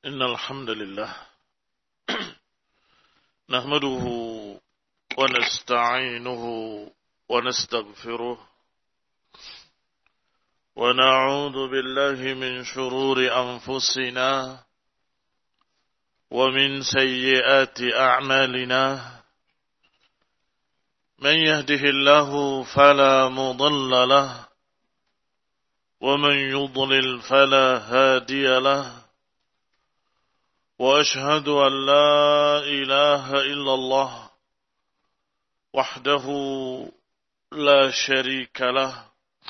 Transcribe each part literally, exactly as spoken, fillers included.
إن الحمد لله نحمده ونستعينه ونستغفره ونعوذ بالله من شرور أنفسنا ومن سيئات أعمالنا من يهده الله فلا مضل له ومن يضلل فلا هادي له وأشهد أن لا إله إلا الله وحده لا شريك له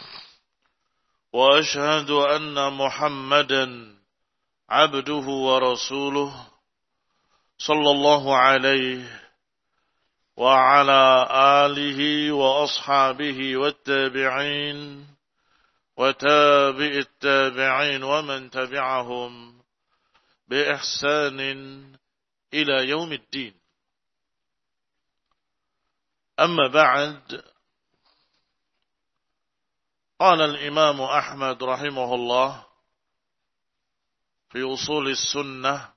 وأشهد أن محمدا عبده ورسوله صلى الله عليه وعلى آله وأصحابه والتابعين وتابع التابعين ومن تبعهم بإحسان إلى يوم الدين. أما بعد، قال الإمام أحمد رحمه الله في أصول السنة: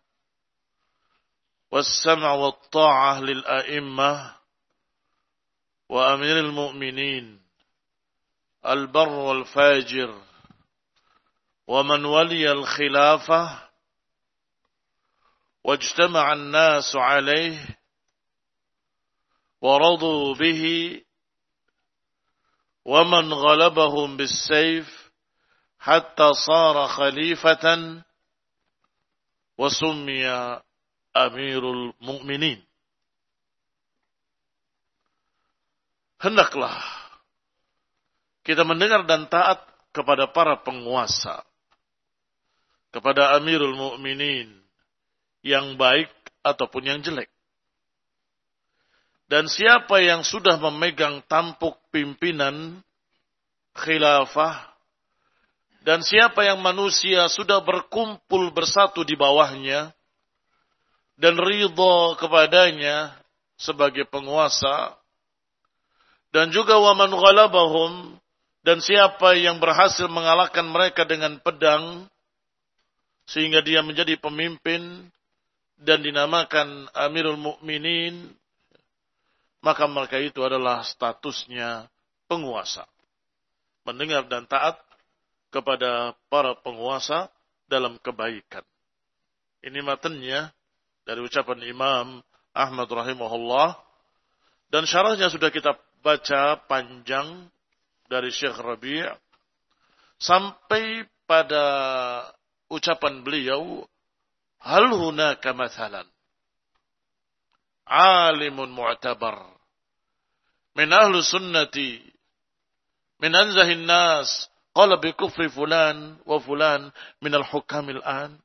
والسمع والطاعة للأئمة وأمير المؤمنين البر والفاجر ومن ولي الخلافة واجتمع الناس عليه ورضوا به ومن غلبهم بالسيف حتى صار خليفة وسمي أمير المؤمنين. Hendaklah kita mendengar dan taat kepada para penguasa, kepada Amirul Mukminin, yang baik ataupun yang jelek. Dan siapa yang sudah memegang tampuk pimpinan khilafah, dan siapa yang manusia sudah berkumpul bersatu di bawahnya dan ridha kepadanya sebagai penguasa, dan juga waman ghalabahum, dan siapa yang berhasil mengalahkan mereka dengan pedang sehingga dia menjadi pemimpin dan dinamakan Amirul Mukminin, maka mereka itu adalah statusnya penguasa. Mendengar dan taat kepada para penguasa dalam kebaikan. Ini matanya dari ucapan Imam Ahmad rahimahullah, dan syarahnya sudah kita baca panjang dari Syekh Rabi' sampai pada ucapan beliau: hal hunaka mathalan alimun mu'tabar min ahli sunnati min anzahin nas qala bi kufri fulan wa fulan min al-hukamil an.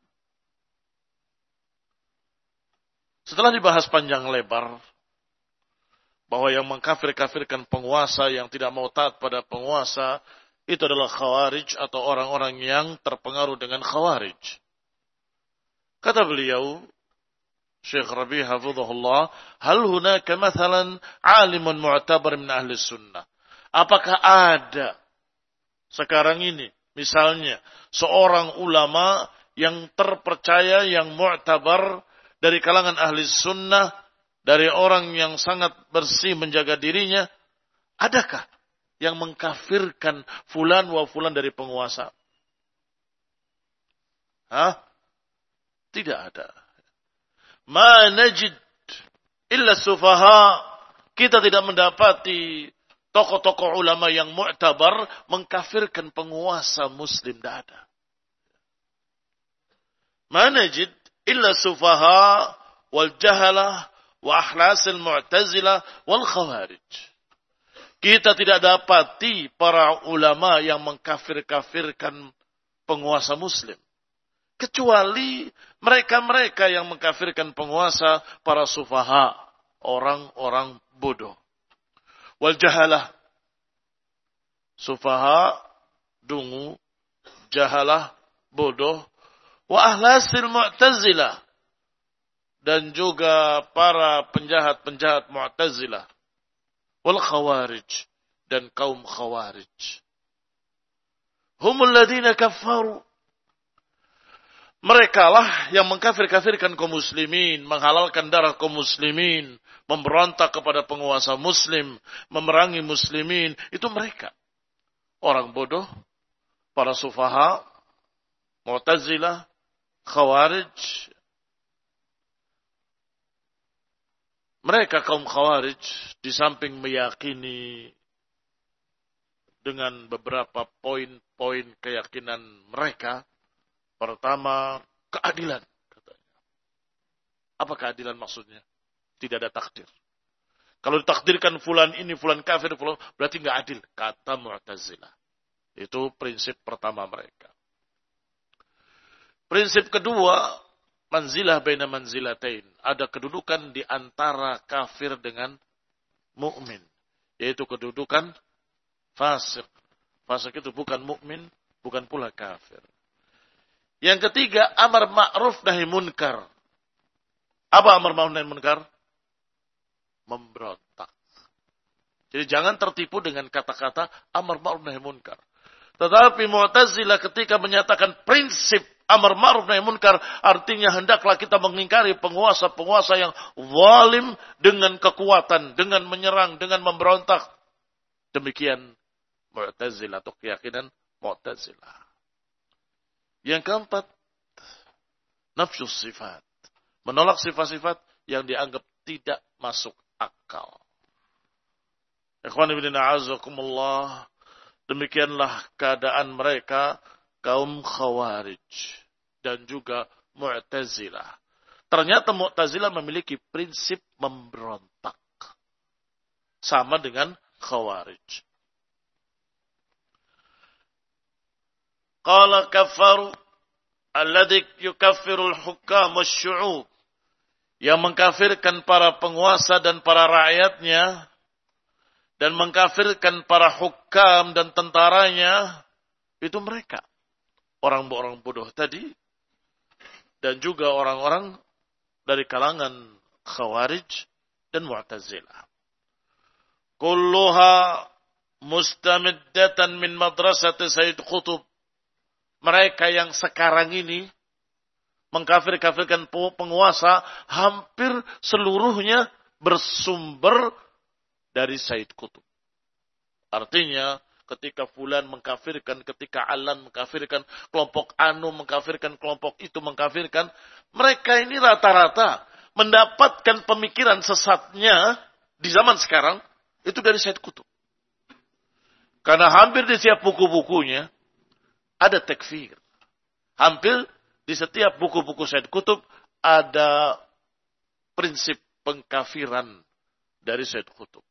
Setelah dibahas panjang lebar bahwa yang mengkafir-kafirkan penguasa, yang tidak mau taat pada penguasa, itu adalah khawarij atau orang-orang yang terpengaruh dengan khawarij. Kata beliau, Syekh Rabi' hafizahullah, hal hunaka mathalan alimun mu'tabar min ahli sunnah. Apakah ada sekarang ini misalnya seorang ulama yang terpercaya, yang mu'tabar dari kalangan ahli sunnah, dari orang yang sangat bersih menjaga dirinya, adakah yang mengkafirkan fulan wa fulan dari penguasa? Hah? Tidak ada. Ma najid illa sufaha. Kita tidak mendapati tokoh-tokoh ulama yang mu'tabar mengkafirkan penguasa muslim. Tidak ada. Ma najid illa sufaha wal jahalah wa ahlasil mu'tazilah wal khawarij. Kita tidak dapati para ulama yang mengkafir-kafirkan penguasa muslim. Kecuali mereka-mereka yang mengkafirkan penguasa, para sufaha, orang-orang bodoh. Wal jahalah. Sufaha, dungu, jahalah, bodoh. Wa ahlasil mu'tazilah. Dan juga para penjahat-penjahat mu'tazilah. Wal khawarij. Dan kaum khawarij. Humul ladina kafaru. Mereka lah yang mengkafir-kafirkan kaum muslimin, menghalalkan darah kaum muslimin, memberontak kepada penguasa muslim, memerangi muslimin. Itu mereka. Orang bodoh, para sufaha, Mu'tazilah, Khawarij. Mereka kaum Khawarij di samping meyakini dengan beberapa poin-poin keyakinan mereka. Pertama, keadilan. Katanya. Apa keadilan maksudnya? Tidak ada takdir. Kalau ditakdirkan fulan ini, fulan kafir, fulan, berarti nggak adil. Kata Mu'tazilah. Itu prinsip pertama mereka. Prinsip kedua, manzilah baina manzilatain. Ada kedudukan di antara kafir dengan mukmin, yaitu kedudukan fasik. Fasik itu bukan mukmin, bukan pula kafir. Yang ketiga, amar ma'ruf nahi munkar. Apa amar ma'ruf nahi munkar? Memberontak. Jadi jangan tertipu dengan kata-kata amar ma'ruf nahi munkar. Tetapi Mu'tazilah ketika menyatakan prinsip amar ma'ruf nahi munkar, artinya hendaklah kita mengingkari penguasa-penguasa yang zalim dengan kekuatan, dengan menyerang, dengan memberontak. Demikian Mu'tazilah atau keyakinan Mu'tazilah. Yang keempat, nafsus sifat. Menolak sifat-sifat yang dianggap tidak masuk akal. Ikhwan ibn a'azakumullah. Demikianlah keadaan mereka kaum Khawarij dan juga Mu'tazilah. Ternyata Mu'tazilah memiliki prinsip memberontak. Sama dengan Khawarij. Qala kafaru alladhi yukaffirul hukam wasyu'ub. Yang mengkafirkan para penguasa dan para rakyatnya. Dan mengkafirkan para hukam dan tentaranya. Itu mereka. Orang-orang bodoh tadi. Dan juga orang-orang dari kalangan Khawarij dan Mu'tazilah. Kulluha mustamiddatan min madrasati Sayyid Qutb. Mereka yang sekarang ini mengkafir-kafirkan penguasa hampir seluruhnya bersumber dari Sayyid Qutb. Artinya ketika fulan mengkafirkan, ketika Alan mengkafirkan, kelompok Anu mengkafirkan, kelompok itu mengkafirkan, mereka ini rata-rata mendapatkan pemikiran sesatnya di zaman sekarang itu dari Sayyid Qutb. Karena hampir di setiap buku-bukunya ada takfir. Hampir di setiap buku-buku Sayyid Qutb ada prinsip pengkafiran dari Sayyid Qutb.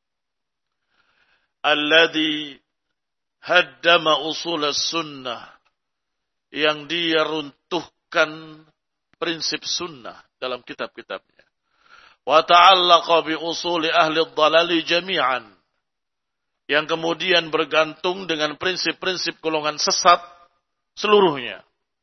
Alladhi haddama usul sunnah. Yang dia runtuhkan prinsip sunnah dalam kitab-kitabnya. Wa ta'allaqa bi usuli ahli dhalali jami'an. Yang kemudian bergantung dengan prinsip-prinsip golongan sesat seluruhnya.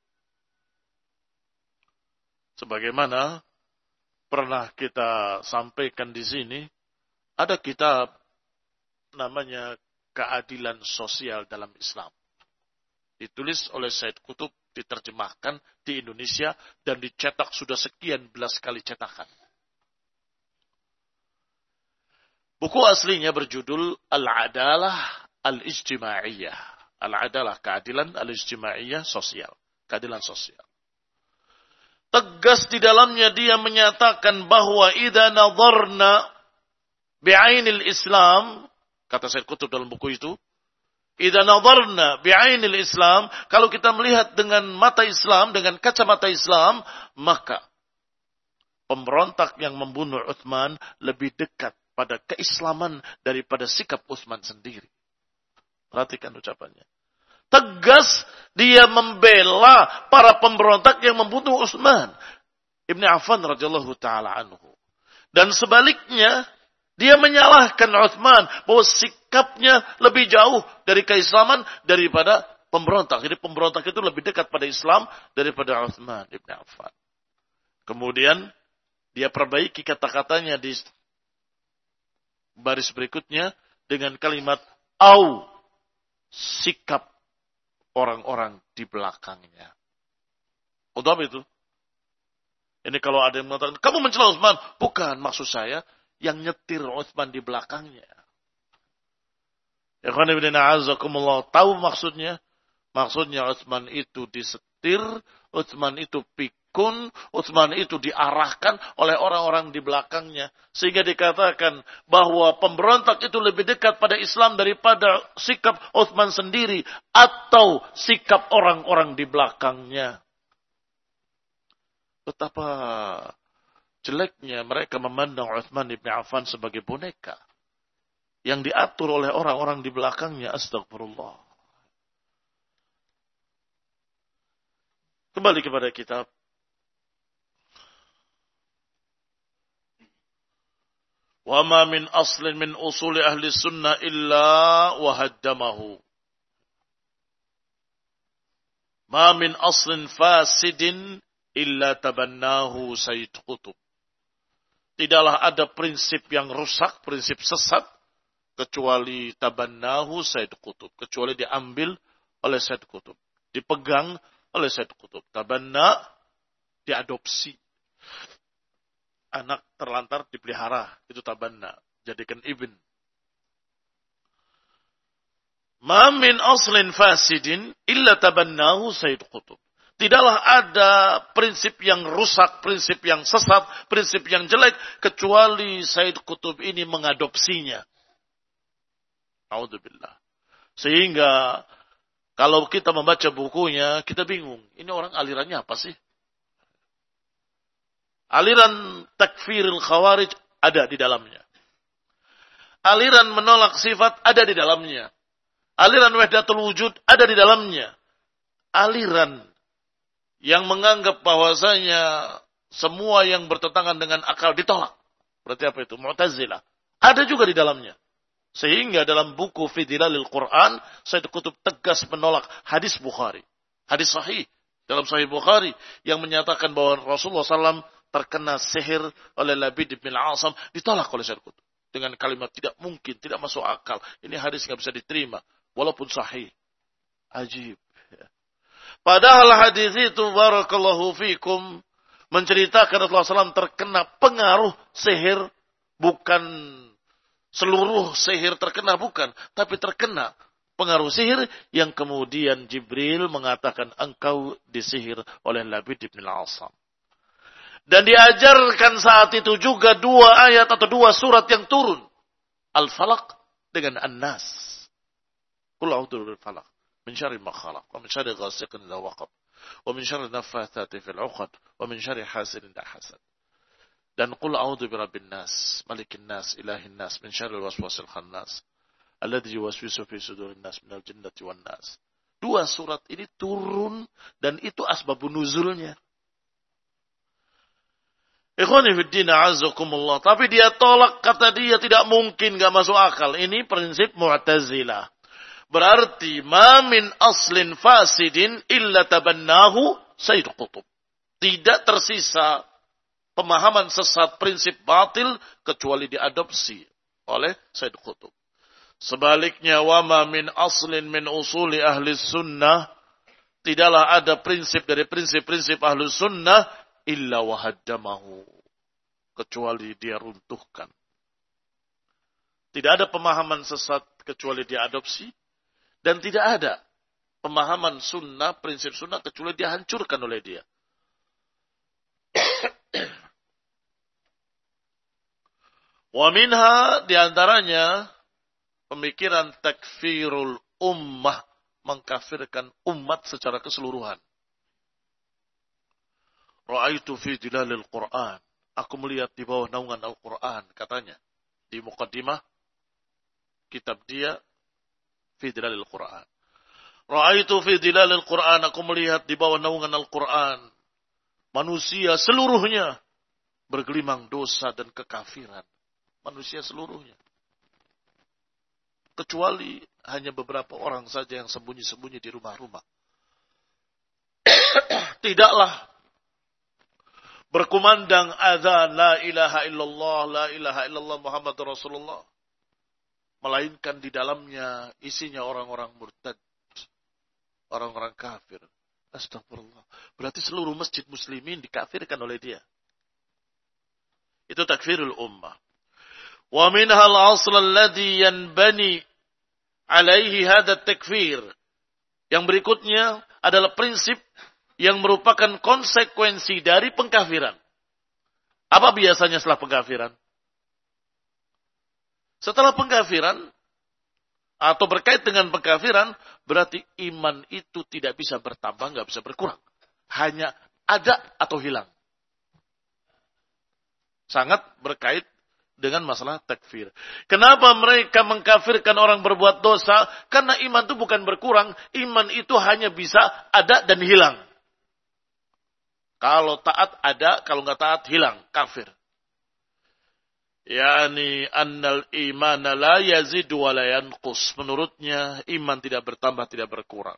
Sebagaimana pernah kita sampaikan di sini, ada kitab namanya Keadilan Sosial dalam Islam. Ditulis oleh Sayyid Qutb, diterjemahkan di Indonesia, dan dicetak sudah sekian belas kali cetakan. Buku aslinya berjudul Al-Adalah Al-Ijtimaiyah. Al-Adalah, keadilan, Al-Ijtimaiyah, sosial. Keadilan sosial. Tegas di dalamnya dia menyatakan bahwa idza nadharna bi'ainil Islam, kata Sayyid Qutb dalam buku itu, idza nadharna bi'ainil Islam, kalau kita melihat dengan mata Islam, dengan kacamata Islam, maka pemberontak yang membunuh Utsman lebih dekat pada keislaman daripada sikap Utsman sendiri. Perhatikan ucapannya. Tegas dia membela para pemberontak yang membunuh Utsman Ibn Affan radhiyallahu taala anhu. Dan sebaliknya, dia menyalahkan Utsman bahwa sikapnya lebih jauh dari keislaman daripada pemberontak. Jadi pemberontak itu lebih dekat pada Islam daripada Utsman Ibn Affan. Kemudian dia perbaiki kata-katanya di baris berikutnya dengan kalimat au, sikap orang-orang di belakangnya. Untuk apa itu? Ini kalau ada yang mengatakan, kamu mencela Utsman. Bukan, maksud saya, yang nyetir Utsman di belakangnya. Ikhwan ibn a'azakumullah, tahu maksudnya? Maksudnya Utsman itu disetir, Utsman itu pikun, Utsman itu diarahkan oleh orang-orang di belakangnya. Sehingga dikatakan bahwa pemberontak itu lebih dekat pada Islam daripada sikap Utsman sendiri atau sikap orang-orang di belakangnya. Betapa jeleknya mereka memandang Utsman bin Affan sebagai boneka yang diatur oleh orang-orang di belakangnya. Astagfirullah. Kembali kepada kitab. Wa ma min aslin min usuli ahli sunnah illa wa haddamahu. Ma min aslin fasidin illa tabannahu Sayyid Qutb. Tidaklah ada prinsip yang rusak, prinsip sesat, kecuali tabannahu Sayyid Qutb. Kecuali diambil oleh Sayyid Qutb. Dipegang oleh Sayyid Qutb. Tabanna, diadopsi. Anak terlantar dipelihara. Itu tabanna. Jadikan ibn. Ma min aslin fasidin illa tabannahu Sayyid Qutb. Tidaklah ada prinsip yang rusak, prinsip yang sesat, prinsip yang jelek, kecuali Sayyid Qutb ini mengadopsinya. A'udzubillah. Sehingga kalau kita membaca bukunya, kita bingung. Ini orang alirannya apa sih? Aliran takfiril khawarij ada di dalamnya. Aliran menolak sifat ada di dalamnya. Aliran wahdatul wujud ada di dalamnya. Aliran yang menganggap bahwasanya semua yang bertentangan dengan akal ditolak. Berarti apa itu? Mu'tazilah. Ada juga di dalamnya. Sehingga dalam buku Fidilalil Quran, Sayyid Qutb tegas menolak hadis Bukhari. Hadis sahih dalam Sahih Bukhari yang menyatakan bahwa Rasulullah shallallahu alaihi wasallam terkena sihir oleh Labid bin Al-Asam. Ditolak oleh Sayyid Qutb. Dengan kalimat tidak mungkin, tidak masuk akal. Ini hadis nggak bisa diterima. Walaupun sahih. Ajib. Padahal hadis itu, barakallahu fikum, menceritakan Rasulullah shallallahu alaihi wasallam terkena pengaruh sihir, bukan seluruh sihir terkena, bukan. Tapi terkena pengaruh sihir yang kemudian Jibril mengatakan engkau disihir oleh Labid bin Al-Asam. Dan diajarkan saat itu juga dua ayat atau dua surat yang turun. Al-Falaq dengan An-Nas. Qul a'udzu birabbil falaq. Min syarri ma khalaq, wa min syarri ghasiqin idza waqab, wa min syarri naffatsati fil 'uqad, wa min syarri hasidin idza hasad. Dan qul a'udzu birabbin nas, malikin nas, ilahin nas, min syarril waswasil khannas, alladzi yuwaswisu fi sudurin nas minal jinnati wan nas. Dua surat ini turun dan itu asbabun nuzulnya. Ikhwani fid din a'azzakumullah. Tapi dia tolak, kata dia tidak mungkin, enggak masuk akal. Ini prinsip Mu'tazilah. Berarti ma min aslin fasidin illa tabannahu Sayyid Qutb. Tidak tersisa pemahaman sesat, prinsip batil kecuali diadopsi oleh Sayyid Qutb. Sebaliknya wa ma min aslin min usuli ahli sunnah, tidaklah ada prinsip dari prinsip-prinsip ahli sunnah illa wahaddamahu, kecuali dia runtuhkan. Tidak ada pemahaman sesat kecuali dia adopsi. Dan tidak ada pemahaman sunnah, prinsip sunnah, kecuali dia hancurkan oleh dia. Wa minha, diantaranya, pemikiran takfirul ummah, mengkafirkan umat secara keseluruhan. Ra'aitu fi dilalil Qur'an. Aku melihat di bawah naungan Al-Quran, katanya. Di muqaddimah, kitab dia, fi dilalil Quran. Ra'aitu fi dilalil Quran, aku melihat di bawah naungan Al-Quran. Manusia seluruhnya bergelimang dosa dan kekafiran. Manusia seluruhnya. Kecuali hanya beberapa orang saja yang sembunyi-sembunyi di rumah-rumah. Tidaklah berkumandang azan la ilaha illallah, la ilaha illallah Muhammadur Rasulullah. Melainkan di dalamnya isinya orang-orang murtad, orang-orang kafir. Astagfirullah. Berarti seluruh masjid muslimin dikafirkan oleh dia. Itu takfirul ummah. Wa minha al-asl alladhi yanbani alaihi hadha takfir. Yang berikutnya adalah prinsip yang merupakan konsekuensi dari pengkafiran. Apa biasanya setelah pengkafiran? Setelah pengkafiran atau berkait dengan pengkafiran, berarti iman itu tidak bisa bertambah, nggak bisa berkurang. Hanya ada atau hilang. Sangat berkait dengan masalah takfir. Kenapa mereka mengkafirkan orang berbuat dosa? Karena iman itu bukan berkurang. Iman itu hanya bisa ada dan hilang. Kalau taat ada, kalau nggak taat hilang. Kafir. Yani annal imana la yazid wa la yanqus. Menurutnya iman tidak bertambah, tidak berkurang.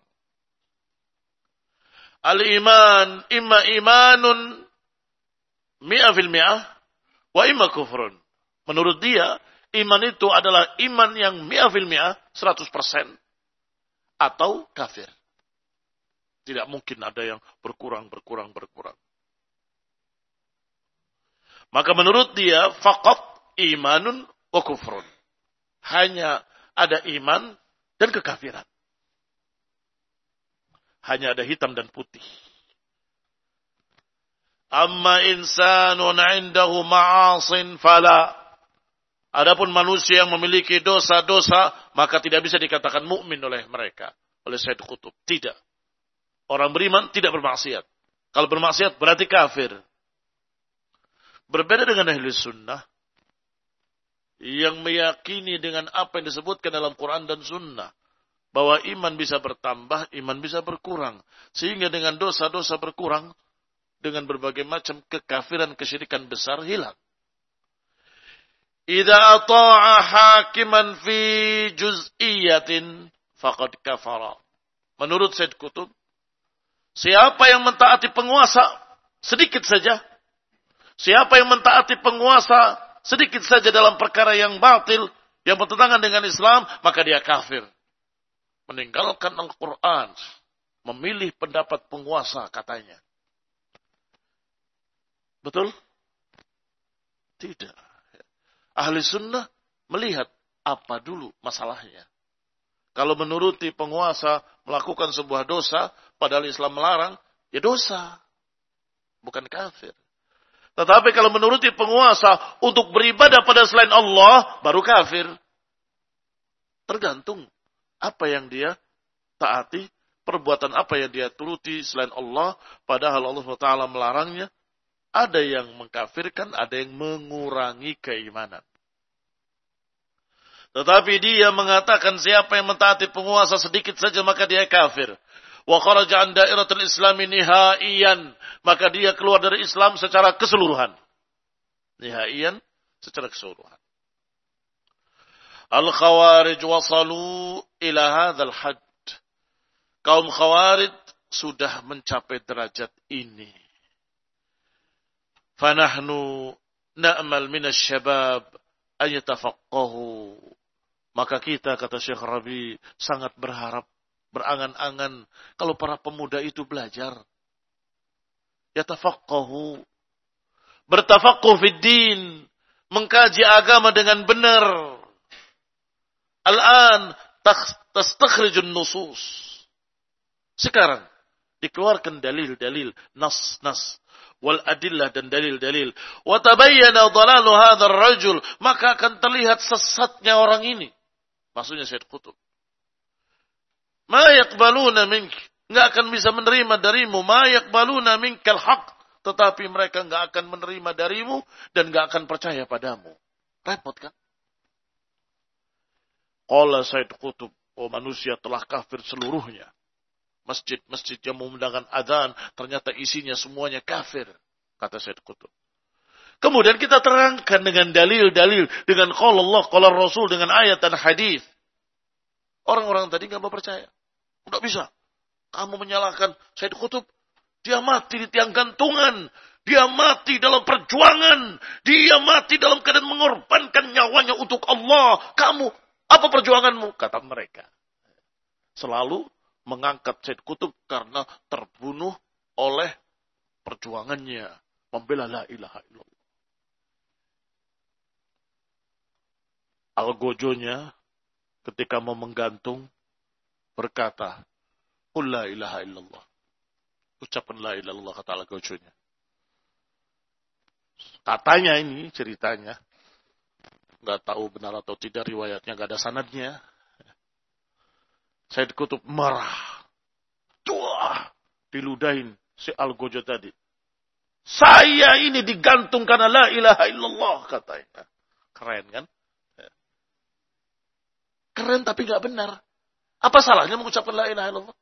Al-iman imma imanun mi'a fil mi'ah wa imma kufrun. Menurut dia, iman itu adalah iman yang mi'a fil mi'ah, seratus persen. Atau kafir. Tidak mungkin ada yang berkurang, berkurang, berkurang. Maka menurut dia, faqat imanun wa kufrun. Hanya ada iman dan kekafiran. Hanya ada hitam dan putih. Amma insanun indahu ma'asin fala. Adapun manusia yang memiliki dosa-dosa, maka tidak bisa dikatakan mukmin oleh mereka. Oleh Sayyid Qutb. Tidak. Orang beriman tidak bermaksiat. Kalau bermaksiat berarti kafir. Berbeda dengan ahli sunnah. Yang meyakini dengan apa yang disebutkan dalam Quran dan sunnah. Bahwa iman bisa bertambah, iman bisa berkurang. Sehingga dengan dosa-dosa berkurang, dengan berbagai macam kekafiran, kesyirikan besar hilang. Idza ata'a hakiman fi juz'iyatin faqad kafara. Menurut Sayyid Qutb, siapa yang mentaati penguasa sedikit saja, siapa yang mentaati penguasa sedikit saja dalam perkara yang batil, yang bertentangan dengan Islam, maka dia kafir. Meninggalkan Al-Quran, memilih pendapat penguasa katanya. Betul? Tidak. Ahli sunnah melihat apa dulu masalahnya. Kalau menuruti penguasa melakukan sebuah dosa, padahal Islam melarang, ya dosa. Bukan kafir. Tetapi kalau menuruti penguasa untuk beribadah pada selain Allah, baru kafir. Tergantung apa yang dia taati, perbuatan apa yang dia turuti selain Allah, padahal Allah subhanahu wa taala melarangnya. Ada yang mengkafirkan, ada yang mengurangi keimanan. Tetapi dia mengatakan siapa yang mentaati penguasa sedikit saja maka dia kafir. Wa kharaja an dairatul islami nihaiyan, maka dia keluar dari Islam secara keseluruhan. Nihaiyan secara keseluruhan. Al-Khawarij wasalu ila hadzal hadd. Kaum Khawarij sudah mencapai derajat ini. Fanahnu na'mal minasy syabab an yatafaqqahu. Maka kita, kata Syekh Rabi, sangat berharap, berangan-angan kalau para pemuda itu belajar. Yatafaqqahu. Bertafaqquh fid din, mengkaji agama dengan benar. Al-an tastakhrijun nusus. Sekarang dikeluarkan dalil-dalil, nas-nas, wal adillah dan dalil-dalil. Wa tabayyana dhalalu hadzal rajul, maka akan terlihat sesatnya orang ini. Maksudnya Sayyid Qutb. Ma yaqbaluna mink, enggak akan bisa menerima darimu, ma yaqbaluna minkal haq, tetapi mereka enggak akan menerima darimu dan enggak akan percaya padamu. Repot kan? Qala Sayyid Qutb, oh manusia telah kafir seluruhnya. Masjid-masjid yang memandangkan adzan ternyata isinya semuanya kafir, kata Sayyid Qutb. Kemudian kita terangkan dengan dalil-dalil, dengan qala Allah, qala Rasul, dengan ayat dan hadis. Orang-orang tadi enggak mau percaya. Enggak bisa. Kamu menyalahkan Sayyid Qutb, dia mati di tiang gantungan, dia mati dalam perjuangan, dia mati dalam keadaan mengorbankan nyawanya untuk Allah. Kamu, apa perjuanganmu? Kata mereka. Selalu mengangkat Said Qutb karena terbunuh oleh perjuangannya membela la ilaha illallah. Algojonya ketika mau menggantung berkata, "Qul la ilaha illallah." Ucapan la ilaha illallah, kata Algojonya. Katanya ini ceritanya, nggak tahu benar atau tidak riwayatnya, nggak ada sanadnya. Said Qutb marah, tuah, diludahin si Algojo tadi. Saya ini digantung karena la ilaha illallah, katanya. Keren kan? Keren tapi nggak benar. Apa salahnya mengucapkan la ilaha illallah?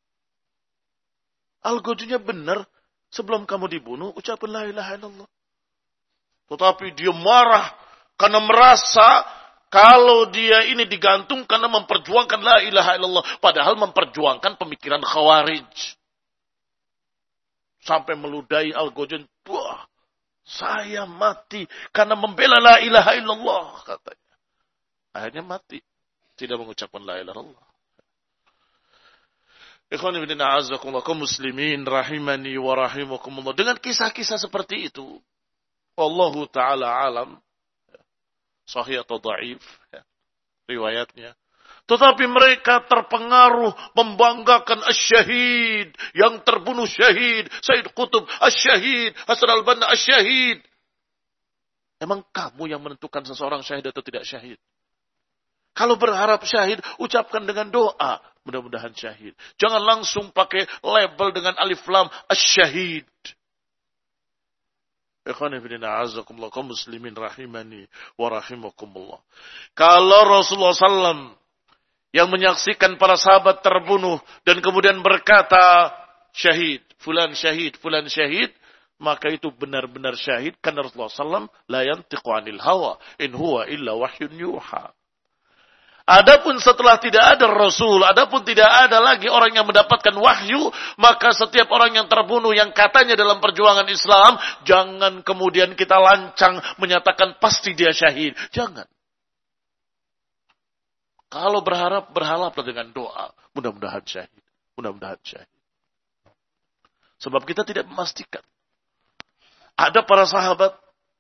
Algojonya benar. Sebelum kamu dibunuh, ucapkan la ilaha illallah. Tetapi dia marah karena merasa kalau dia ini digantung karena memperjuangkan la ilaha illallah. Padahal memperjuangkan pemikiran Khawarij. Sampai meludahi Algojon. Wah, saya mati karena membela la ilaha illallah, katanya. Akhirnya mati. Tidak mengucapkan la ilaha illallah. Ikhwan ibn a'azakumullah, kaum muslimin rahimani wa rahimakumullah. Dengan kisah-kisah seperti itu, wallahu ta'ala alam, sahih atau dhaif riwayatnya. Tetapi mereka terpengaruh membanggakan asy-syahid, yang terbunuh syahid, Said Qutb asy-syahid, Hasan al-Banna asy-syahid. Emang kamu yang menentukan seseorang syahid atau tidak syahid? Kalau berharap syahid, ucapkan dengan doa, mudah-mudahan syahid. Jangan langsung pakai label dengan alif lam asy-syahid. Ikhwan fillah a'azzakumullah, kaum muslimin rahimani wa rahimakumullah. Kalau Rasulullah sallallahu alaihi wasallam yang menyaksikan para sahabat terbunuh dan kemudian berkata syahid, fulan syahid, fulan syahid, maka itu benar-benar syahid karena Rasulullah sallallahu alaihi wasallam la yantiqu 'anil hawa in huwa illa wahyun yuha. Adapun setelah tidak ada Rasul, adapun tidak ada lagi orang yang mendapatkan wahyu, maka setiap orang yang terbunuh yang katanya dalam perjuangan Islam, jangan kemudian kita lancang menyatakan pasti dia syahid. Jangan. Kalau berharap, berharaplah dengan doa. Mudah-mudahan syahid. Mudah-mudahan syahid. Sebab kita tidak memastikan. Ada para sahabat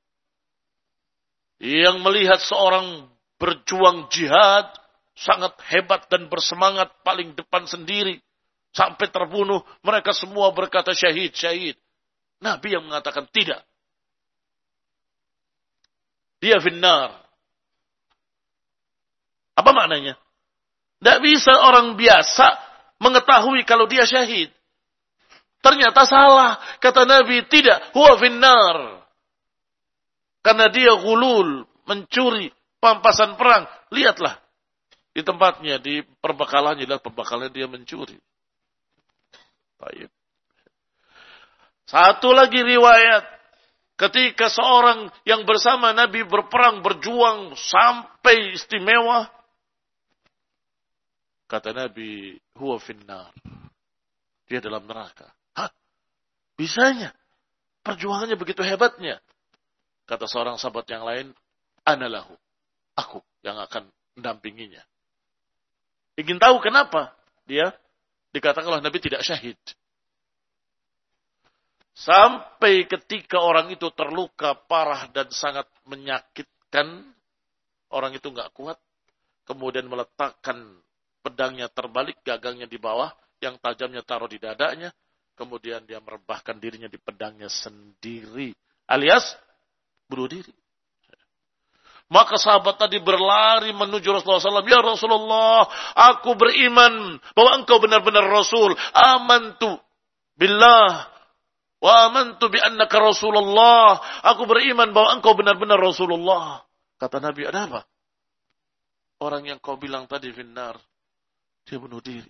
yang melihat seorang berjuang jihad, sangat hebat dan bersemangat paling depan sendiri. Sampai terbunuh, mereka semua berkata syahid, syahid. Nabi yang mengatakan tidak. Dia finnar. Apa maknanya? Tidak bisa orang biasa mengetahui kalau dia syahid. Ternyata salah. Kata Nabi, tidak. Huwa finnar. Karena dia gulul, mencuri pampasan perang. Lihatlah. Di tempatnya, di perbekalannya, lihat perbekalannya dia mencuri. Baik. Satu lagi riwayat. Ketika seorang yang bersama Nabi berperang, berjuang sampai istimewa. Kata Nabi, huwa finnar. Dia dalam neraka. Hah? Bisanya? Perjuangannya begitu hebatnya. Kata seorang sahabat yang lain, ana lahu. Aku yang akan mendampinginya. Ingin tahu kenapa dia dikatakan oleh Nabi tidak syahid. Sampai ketika orang itu terluka parah dan sangat menyakitkan, orang itu nggak kuat, kemudian meletakkan pedangnya terbalik, gagangnya di bawah, yang tajamnya taruh di dadanya, kemudian dia merebahkan dirinya di pedangnya sendiri, alias bunuh diri. Maka sahabat tadi berlari menuju Rasulullah sallallahu alaihi wasallam. Ya Rasulullah, aku beriman bahwa engkau benar-benar Rasul. Amantu billah wa amantu bi annaka Rasulullah. Aku beriman bahwa engkau benar-benar Rasulullah. Kata Nabi, ada apa? Orang yang kau bilang tadi finnar, dia bunuh diri.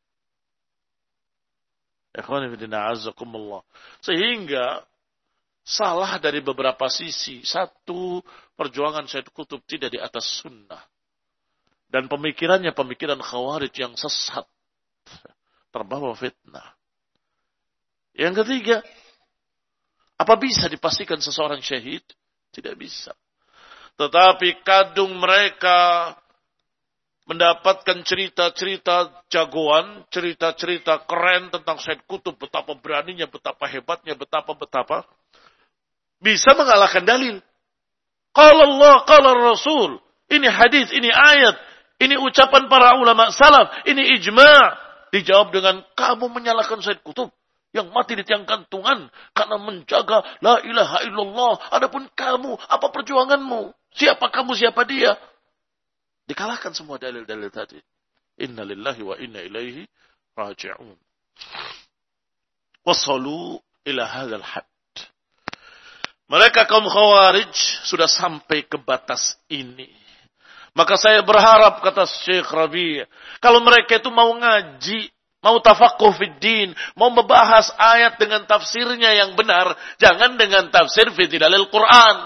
Ikhwani fillah a'azzakumullah. Sehingga salah dari beberapa sisi. Satu, perjuangan Said Qutb tidak di atas sunnah. Dan pemikirannya pemikiran Khawarij yang sesat. Terbawa fitnah. Yang ketiga, apa bisa dipastikan seseorang syahid? Tidak bisa. Tetapi kadung mereka mendapatkan cerita-cerita jagoan, cerita-cerita keren tentang Said Qutb, betapa beraninya, betapa hebatnya, betapa-betapa, bisa mengalahkan dalil. Qala Allah, qala Rasul. Ini hadis, ini ayat, ini ucapan para ulama salaf, ini ijma'. Dijawab dengan, kamu menyalahkan Said Qutb yang mati di tiang gantungan karena menjaga la ilaha illallah. Adapun kamu, apa perjuanganmu? Siapa kamu, siapa dia? Dikalahkan semua dalil-dalil tadi. Inna lillahi wa inna ilaihi raji'un. Wasalu ila hadzal had. Mereka kaum Khawarij sudah sampai ke batas ini. Maka saya berharap, kata Syekh Rabi', kalau mereka itu mau ngaji, mau tafaqquh fid din, mau membahas ayat dengan tafsirnya yang benar, jangan dengan tafsir fi dalil Quran.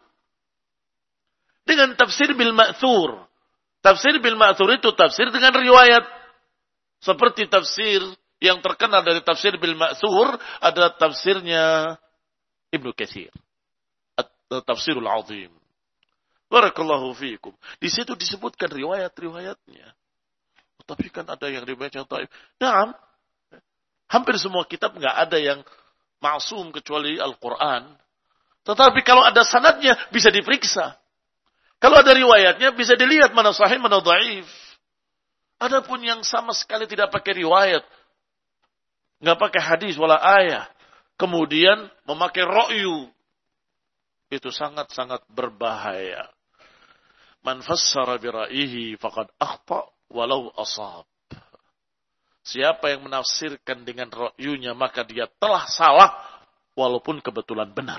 Dengan tafsir bil ma'thur. Tafsir bil ma'thur itu tafsir dengan riwayat. Seperti tafsir yang terkenal dari tafsir bil ma'thur adalah tafsirnya Ibnu Katsir. At-Tafsirul Azim. Barakallahu fiikum. Di situ disebutkan riwayat-riwayatnya. Tapi kan ada yang riwayatnya dhaif. Naam. Hampir semua kitab enggak ada yang maksum kecuali Al-Qur'an. Tetapi kalau ada sanadnya bisa diperiksa. Kalau ada riwayatnya bisa dilihat mana sahih, mana dhaif. Adapun yang sama sekali tidak pakai riwayat, enggak pakai hadis wala ayat, kemudian memakai ra'yu, itu sangat-sangat berbahaya. Man fassara bi ra'yihi faqad akhta walau asab. Siapa yang menafsirkan dengan ra'yunya maka dia telah salah walaupun kebetulan benar.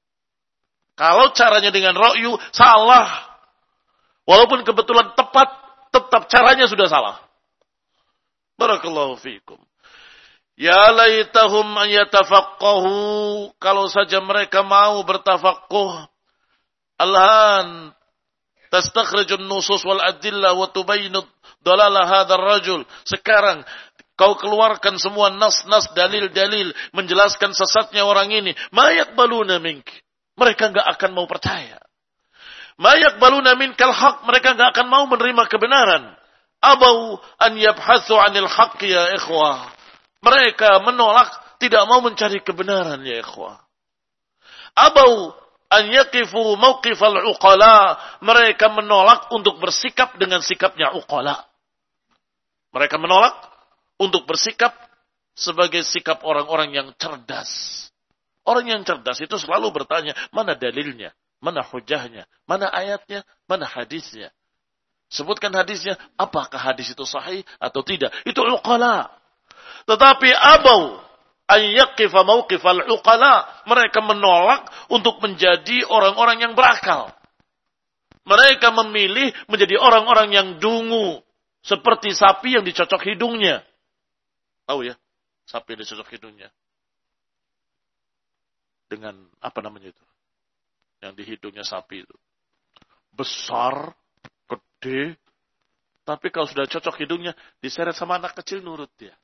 Kalau caranya dengan ra'yu salah, walaupun kebetulan tepat, tetap caranya sudah salah. Barakallahu fiikum. Ya laitahum an yatafaqahu, kalau saja mereka mau bertafaqquh. Alhan tastakhrijun nusus wal adillah wa tubayyinu dalalah hadzal rajul. Sekarang kau keluarkan semua nas-nas, dalil-dalil menjelaskan sesatnya orang ini. Ma yaqbaluna mink. Mereka enggak akan mau percaya. Ma yaqbaluna minkal haq, mereka enggak akan mau menerima kebenaran. Abau an yabhatsu 'anil haqq ya ikhwah. Mereka menolak, tidak mau mencari kebenaran ya ikhwah. Abau an yaqifu mauqifal uqala. Mereka menolak untuk bersikap dengan sikapnya uqala. Mereka menolak untuk bersikap sebagai sikap orang-orang yang cerdas. Orang yang cerdas itu selalu bertanya, mana dalilnya, mana hujahnya, mana ayatnya, mana hadisnya. Sebutkan hadisnya, apakah hadis itu sahih atau tidak. Itu uqala. Tetapi abau an yaqifa mauqifal uqala. Mereka menolak untuk menjadi orang-orang yang berakal. Mereka memilih menjadi orang-orang yang dungu. Seperti sapi yang dicocok hidungnya. Tahu ya? Sapi yang dicocok hidungnya. Dengan apa namanya itu? Yang di hidungnya sapi itu. Besar, gede. Tapi kalau sudah cocok hidungnya, diseret sama anak kecil nurut dia.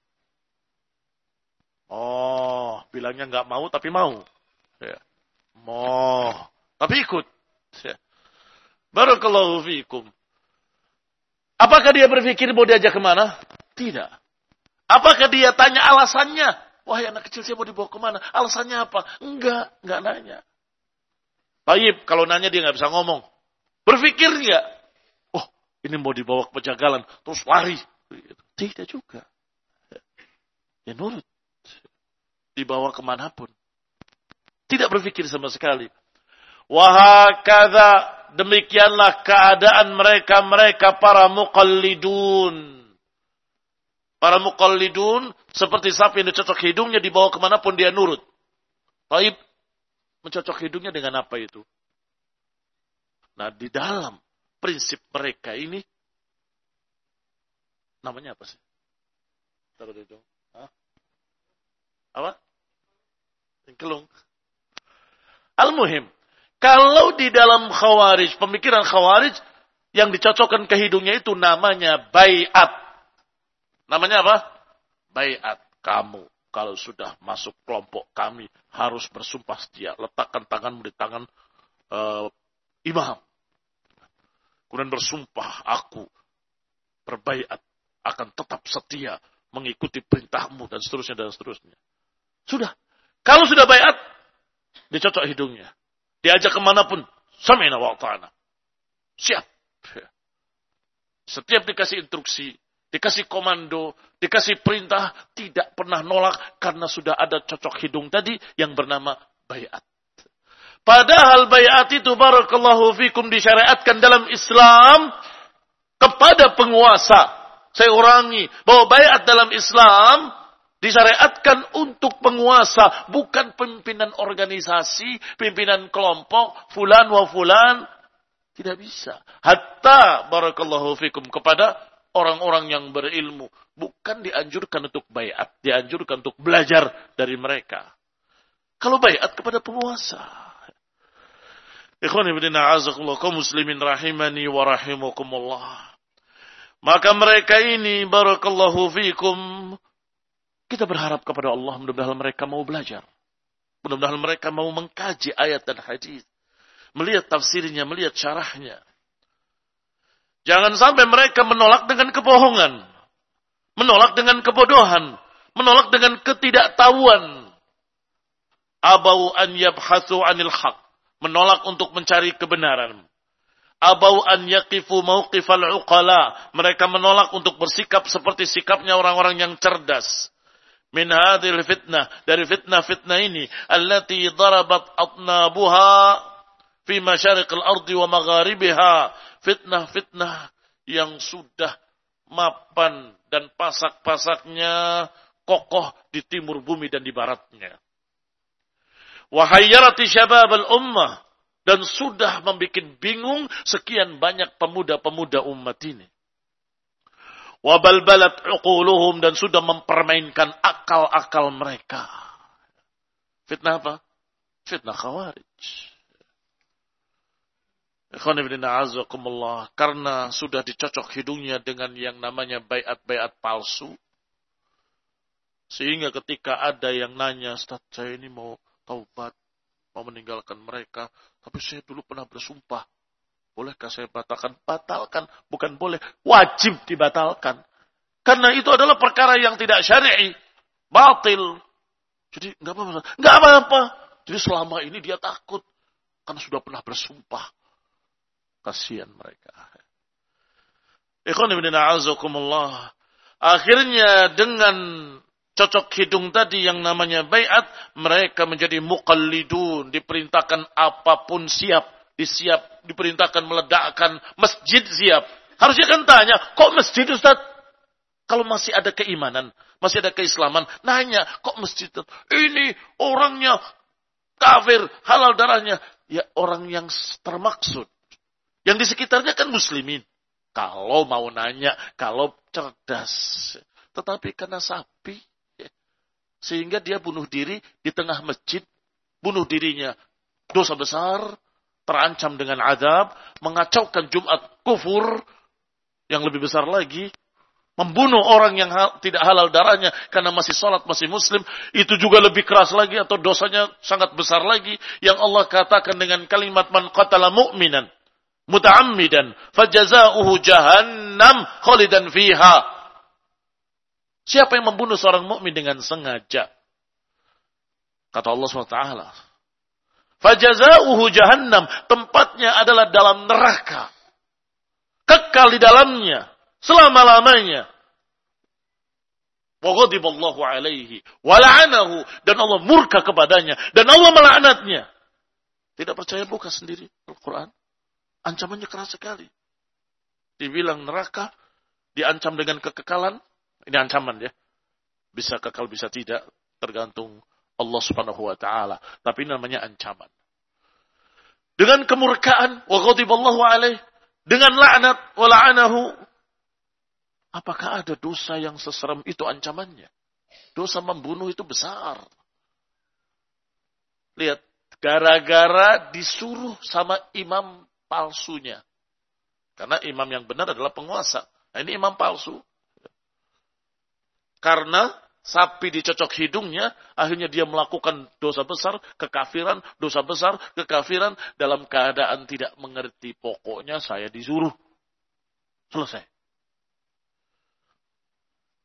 Oh, bilangnya nggak mau tapi mau. Ya. Mau, tapi ikut. Ya. Barakallahu fiikum. Apakah dia berpikir mau diajak kemana? Tidak. Apakah dia tanya alasannya? Wahai anak kecil, saya mau dibawa kemana? Alasannya apa? Enggak, enggak nanya. Baik, kalau nanya dia nggak bisa ngomong. Berpikir nggak? Oh, ini mau dibawa ke pejagalan, terus lari. Tidak juga. Ya nurut. Dibawa kemanapun. Tidak berpikir sama sekali. Wahakadha, demikianlah keadaan mereka-mereka para muqallidun. Para muqallidun, seperti sapi yang dicocok hidungnya, dibawa kemanapun dia nurut. Taib, mencocok hidungnya dengan apa itu? Nah, di dalam prinsip mereka ini, namanya apa sih? Taruh di hidung. Hah? Apa? Kelung. Al-muhim, kalau di dalam khawarij, pemikiran khawarij, yang dicocokkan ke hidungnya itu namanya bai'at. Namanya apa? Bai'at. Kamu kalau sudah masuk kelompok kami harus bersumpah setia. Letakkan tanganmu di tangan uh, imam. Kemudian bersumpah, aku berbaiat, akan tetap setia, mengikuti perintahmu, dan seterusnya, dan seterusnya. Sudah. Kalau sudah baiat, dicocok hidungnya. Diajak kemanapun, sami'na wa ata'na. Siap. Setiap dikasih instruksi, dikasih komando, dikasih perintah, tidak pernah nolak karena sudah ada cocok hidung tadi yang bernama baiat. Padahal baiat itu barakallahu fikum disyariatkan dalam Islam kepada penguasa. Saya ulangi bahwa baiat dalam Islam disyariatkan untuk penguasa, bukan pimpinan organisasi, pimpinan kelompok, fulan wa fulan. Tidak bisa. Hatta barakallahu fikum kepada orang-orang yang berilmu. Bukan dianjurkan untuk baiat. Dianjurkan untuk belajar dari mereka. Kalau baiat kepada penguasa. Ikhwani bidina azakullah. Kaum muslimin rahimani wa rahimakumullah. Maka mereka ini barakallahu fikum. Kita berharap kepada Allah. Mudah-mudahan mereka mau belajar. Mudah-mudahan mereka mau mengkaji ayat dan hadis. Melihat tafsirnya, melihat syarahnya. Jangan sampai mereka menolak dengan kebohongan. Menolak dengan kebodohan. Menolak dengan ketidaktahuan. Abau an yabhathu anil haq. Menolak untuk mencari kebenaran. Abau an yaqifu mauqifal uqala. Mereka menolak untuk bersikap seperti sikapnya orang-orang yang cerdas. Min hadhil fitnah. Dari fitnah-fitnah ini. Allati darabat atnabuha. Fi masyariqil ardi wa magharibiha. Fitnah-fitnah yang sudah mapan dan pasak-pasaknya kokoh di timur bumi dan di baratnya. Wa hayyarati syabab al-ummah. Dan sudah membuat bingung sekian banyak pemuda-pemuda umat ini. Wa balbalat uquluhum. Dan sudah mempermainkan akal-akal mereka. Fitnah apa? Fitnah Khawarij. Karena sudah dicocok hidungnya dengan yang namanya baiat-baiat palsu. Sehingga ketika ada yang nanya, Ustaz, saya ini mau taubat, mau meninggalkan mereka. Tapi saya dulu pernah bersumpah. Bolehkah saya batalkan? Batalkan. Bukan boleh. Wajib dibatalkan. Karena itu adalah perkara yang tidak syar'i. Batil. Jadi enggak apa-apa. Enggak apa-apa. Jadi selama ini dia takut. Karena sudah pernah bersumpah. Kasihan mereka. Ikhwan ibn a'azakumullah. Akhirnya dengan cocok hidung tadi yang namanya baiat, mereka menjadi muqallidun, diperintahkan apapun siap, disiap, diperintahkan meledakkan masjid siap. Harusnya kan tanya, kok masjid Ustaz? Kalau masih ada keimanan, masih ada keislaman, nanya, kok masjid? Ini orangnya kafir, halal darahnya. Ya orang yang termaksud. Yang di sekitarnya kan muslimin. Kalau mau nanya, kalau cerdas. Tetapi karena sapi, sehingga dia bunuh diri di tengah masjid. Bunuh dirinya dosa besar, terancam dengan azab, mengacaukan Jumat kufur, yang lebih besar lagi, membunuh orang yang hal, tidak halal darahnya karena masih sholat, masih muslim, itu juga lebih keras lagi atau dosanya sangat besar lagi, yang Allah katakan dengan kalimat man qatala mu'minan muta'ammidan fajaza'uhu jahannam khalidan fiha. Siapa yang membunuh seorang mukmin dengan sengaja? Kata Allah subhanahu wa taala, fajaza'uhu jahannam, tempatnya adalah dalam neraka. Kekal di dalamnya selama-lamanya. Wa ghadiballahu alaihi wa la'anahu, dan Allah murka kepadanya dan Allah melaknatnya. Tidak percaya, buka sendiri Al-Qur'an. Ancamannya keras sekali. Dibilang neraka, diancam dengan kekekalan. Ini ancaman ya. Bisa kekal, bisa tidak. Tergantung Allah subhanahu wa ta'ala. Tapi ini namanya ancaman. Dengan kemurkaan. Wa ghadiballahu alaih. Dengan laknat. Wa la'anahu. Apakah ada dosa yang seserem itu ancamannya? Dosa membunuh itu besar. Lihat. Gara-gara disuruh sama imam palsunya. Karena imam yang benar adalah penguasa. Nah, ini imam palsu. Karena sapi dicocok hidungnya, akhirnya dia melakukan dosa besar, kekafiran, dosa besar, kekafiran, dalam keadaan tidak mengerti. Pokoknya saya disuruh. Selesai.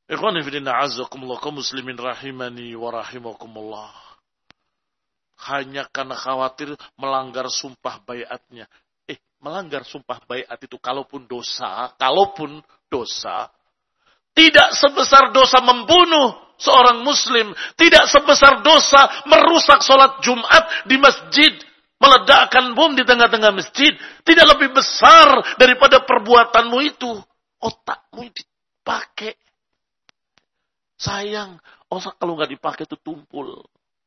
Ikhwani fillah azzakumullah kaum muslimin rahimani wa rahimakumullah. Hanya karena khawatir melanggar sumpah baiatnya. Eh, melanggar sumpah baiat itu kalaupun dosa, kalaupun dosa, tidak sebesar dosa membunuh seorang muslim, tidak sebesar dosa merusak sholat Jumat di masjid, meledakkan bom di tengah-tengah masjid, tidak lebih besar daripada perbuatanmu itu. Otakmu dipakai. Sayang, otak kalau nggak dipakai itu tumpul.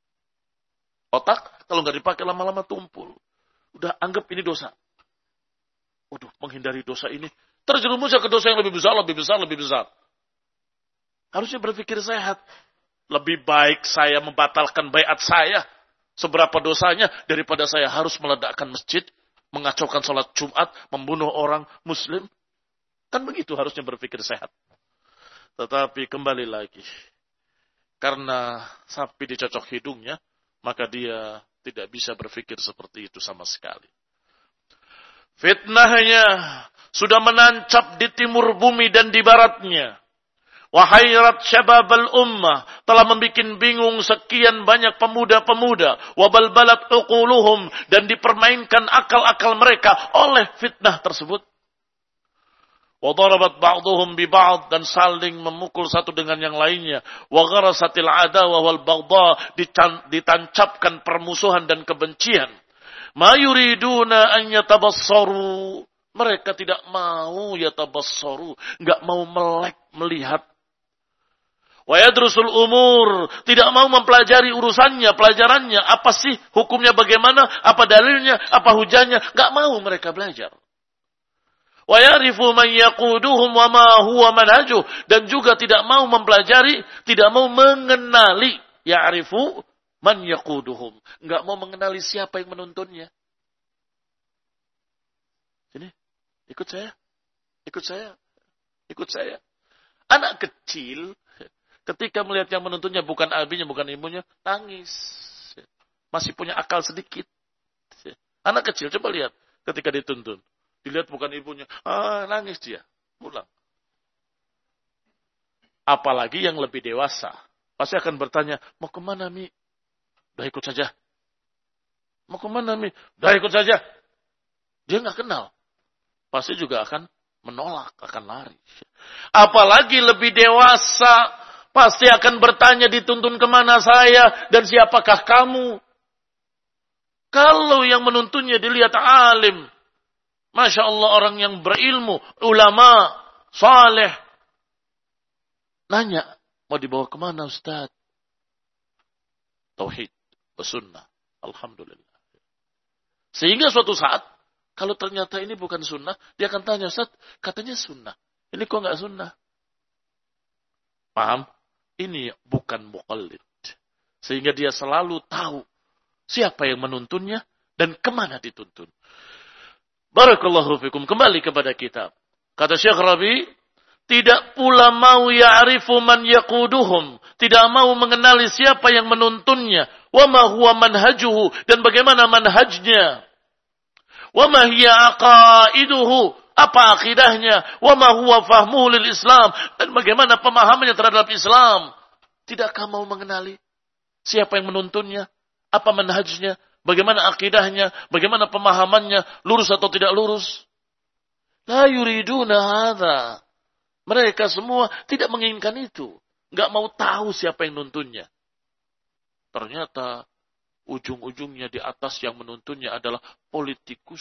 Otak kalau nggak dipakai lama-lama tumpul. Udah anggap ini dosa. Waduh, menghindari dosa ini. Terjerumus ke dosa yang lebih besar, lebih besar, lebih besar. Harusnya berpikir sehat. Lebih baik saya membatalkan baiat saya. Seberapa dosanya daripada saya harus meledakkan masjid, mengacaukan sholat Jumat, membunuh orang muslim. Kan begitu harusnya berpikir sehat. Tetapi kembali lagi. Karena sapi dicocok hidungnya, maka dia tidak bisa berpikir seperti itu sama sekali. Fitnahnya sudah menancap di timur bumi dan di baratnya. Wahairat syabab al-ummah telah membuat bingung sekian banyak pemuda-pemuda. Wabalbalat uquluhum dan dipermainkan akal-akal mereka oleh fitnah tersebut. Wadarabat ba'duhum bi ba'd dan saling memukul satu dengan yang lainnya. Wa gharasatil adawa wal baghdha ditancapkan permusuhan dan kebencian. Ma yuriduna an yatabassaru. Mereka tidak mau yatabassaru, enggak mau melek melihat. Wa yadrusul umur, tidak mau mempelajari urusannya, pelajarannya, apa sih hukumnya bagaimana, apa dalilnya, apa hujahnya, enggak mau mereka belajar. Wa ya'rifu man yaquduhum wa ma huwa manhajuh dan juga tidak mau mempelajari, tidak mau mengenali ya'rifu man yaquduhum, enggak mau mengenali siapa yang menuntunnya. Sini, ikut saya. Ikut saya. Ikut saya. Anak kecil ketika melihat yang menuntunnya bukan abinya, bukan ibunya, tangis. Masih punya akal sedikit. Anak kecil coba lihat ketika dituntun. Dilihat bukan ibunya, ah, nangis dia, pulang. Apalagi yang lebih dewasa, pasti akan bertanya, mau kemana Mi? Udah ikut saja. Mau kemana Mi? Udah ikut saja. Dia nggak kenal, pasti juga akan menolak, akan lari. Apalagi lebih dewasa, pasti akan bertanya dituntun kemana saya dan siapakah kamu? Kalau yang menuntunnya dilihat alim, Masya Allah orang yang berilmu, ulama, saleh. Nanya, mau dibawa kemana Ustaz? Tauhid, sunnah. Alhamdulillah. Sehingga suatu saat, kalau ternyata ini bukan sunnah, dia akan tanya, Ustaz, katanya sunnah. Ini kok nggak sunnah? Paham? Ini bukan muqallid. Sehingga dia selalu tahu siapa yang menuntunnya dan kemana dituntun. Barakallahu fikum. Kembali kepada kitab. Kata Syekh Rabi, tidak pula mau ya'rifu man yaquduhum. Tidak mau mengenali siapa yang menuntunnya. Wa ma huwa manhajuhu. Dan bagaimana manhajnya. Wa ma hiya aqaiduhu. Apa akidahnya. Wa ma huwa fahmuhu lil Islam. Dan bagaimana pemahamannya terhadap Islam. Tidakkah mau mengenali siapa yang menuntunnya. Apa manhajnya. Bagaimana akidahnya, bagaimana pemahamannya, lurus atau tidak lurus. La yuriduna hadza. Mereka semua tidak menginginkan itu. Enggak mau tahu siapa yang nuntunnya. Ternyata ujung-ujungnya di atas yang menuntunnya adalah politikus.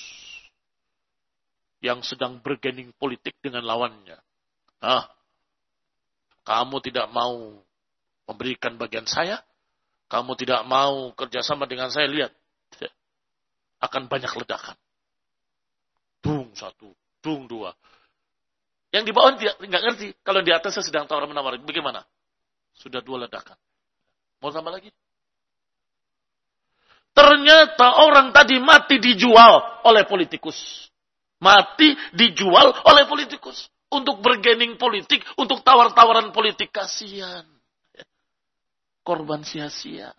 Yang sedang bergening politik dengan lawannya. Hah? Kamu tidak mau memberikan bagian saya? Kamu tidak mau kerjasama dengan saya, lihat. Akan banyak ledakan. Dung satu, dung dua. Yang di bawah tidak ngerti. Kalau di atas saya sedang tawar-menawar. Bagaimana? Sudah dua ledakan. Mau tambah lagi? Ternyata orang tadi mati dijual oleh politikus. Mati dijual oleh politikus. Untuk bergening politik, untuk tawar-tawaran politik. Kasihan. Korban sia-sia.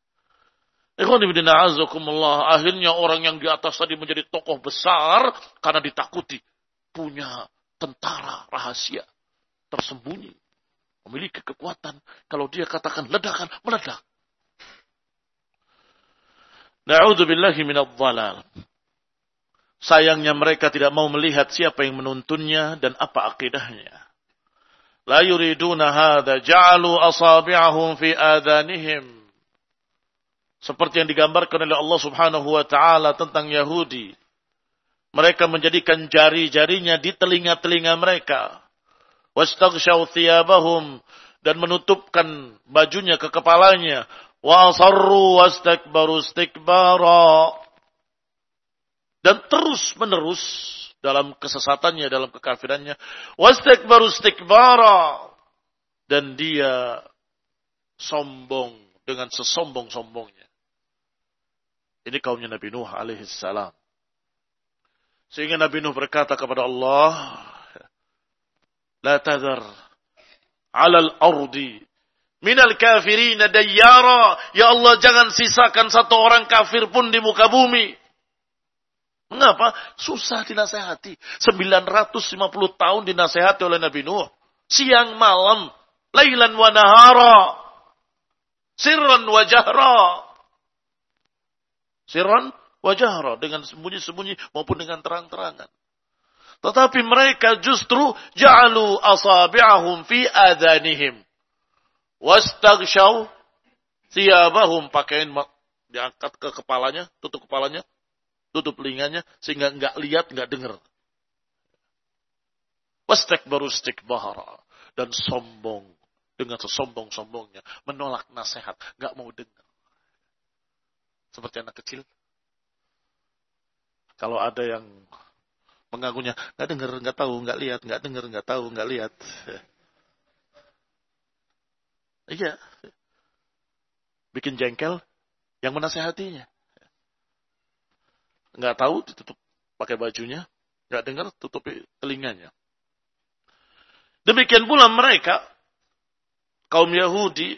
Akhirnya orang yang di atas tadi menjadi tokoh besar karena ditakuti punya tentara rahasia tersembunyi Memiliki kekuatan. Kalau dia katakan ledakan, meledak. Na'udzubillahi minadh-dhalal. Sayangnya mereka tidak mau melihat siapa yang menuntunnya dan apa akidahnya. La yuriduna hadha ja'alu asabi'ahum fi adhanihim. Seperti yang digambarkan oleh Allah Subhanahu wa taala tentang Yahudi. Mereka menjadikan jari-jarinya di telinga-telinga mereka. Wastaghshaw thiyabahum, dan menutupkan bajunya ke kepalanya. Wa asarru wastakbaru istikbara. Dan terus menerus dalam kesesatannya, dalam kekafirannya. Wastakbaru istikbara. Dan dia sombong dengan sesombong-sombongnya. Ini kaumnya Nabi Nuh alaihi salam. Sehingga Nabi Nuh berkata kepada Allah, La tadhar alal ardi minal kafirina dayyara. Ya Allah, jangan sisakan satu orang kafir pun di muka bumi. Mengapa? Susah dinasehati. sembilan ratus lima puluh tahun dinasehati oleh Nabi Nuh. Siang malam. Lailan wa nahara. Sirran wa jahra. Sirran wa jahra. Dengan sembunyi-sembunyi maupun dengan terang-terangan. Tetapi mereka justru ja'alu asabi'ahum fi adhanihim. Wastaghshaw thiyabahum. Pakaian diangkat ke kepalanya. Tutup kepalanya. Tutup telinganya sehingga enggak lihat, enggak dengar. Wastakbaru istikbara, dan sombong dengan sesombong-sombongnya, menolak nasihat, enggak mau dengar. Seperti anak kecil. Kalau ada yang mengagunya, enggak dengar, enggak tahu, enggak lihat, enggak dengar, enggak tahu, enggak lihat. Iya. Bikin jengkel yang menasehatinya. Enggak tahu, ditutup pakai bajunya. Enggak dengar, tutupi telinganya. Demikian pula mereka, kaum Yahudi,